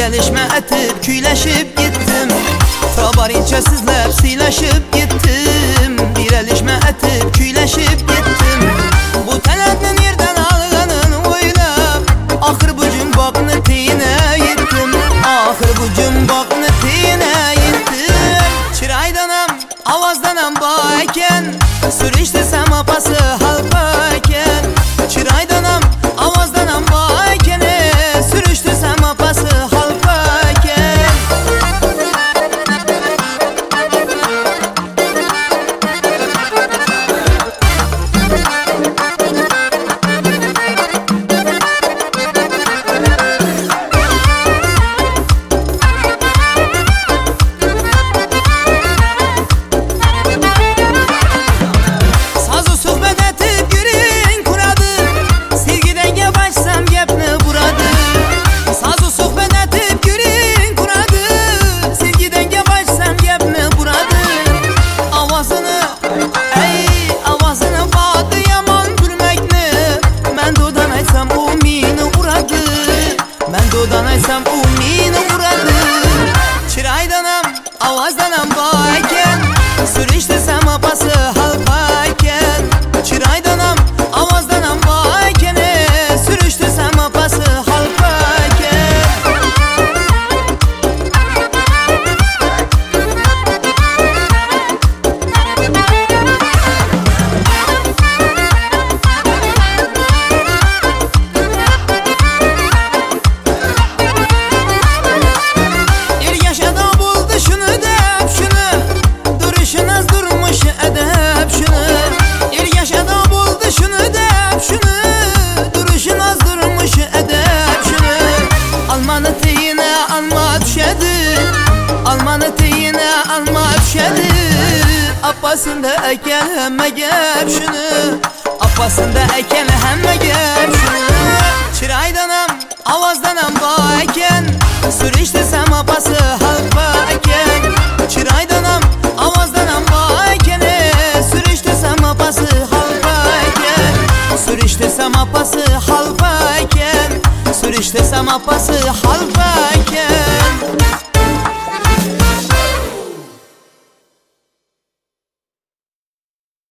gelişme etip küyleşip gittim. Tabarinçe sizler sileşip gittim. Direlişme etip küyleşip gittim. Bu teladni nereden alganın oylap, ahır bu cümbakını tine yittim. Ahır bu cümbakını tine yittim. Çıraydanam, avazdanam bayken, sürüştürsem apası halpayken. Çıraydanam, avazdanam bayken, sürüştürsem apası halpayken. Danaysam umini uğradı. Çıraydanam, avazdanam bayken, sürüştürsem apası halpayken. Çıraydanam, avazdanam bayken, sürüştürsem apası halpayken. Almanı teyine alma düşedi. Appasında eken hemme gep şunu. Appasında eken hemme gep şunu. Çıraydanam, avazdanam bayken, sürüştürsem apası halpayken. Çıraydanam, avazdanam bayken, sürüştürsem apası halpayken. Sürüştürsem apası halpayken. Sürüştürsem apası halpayken.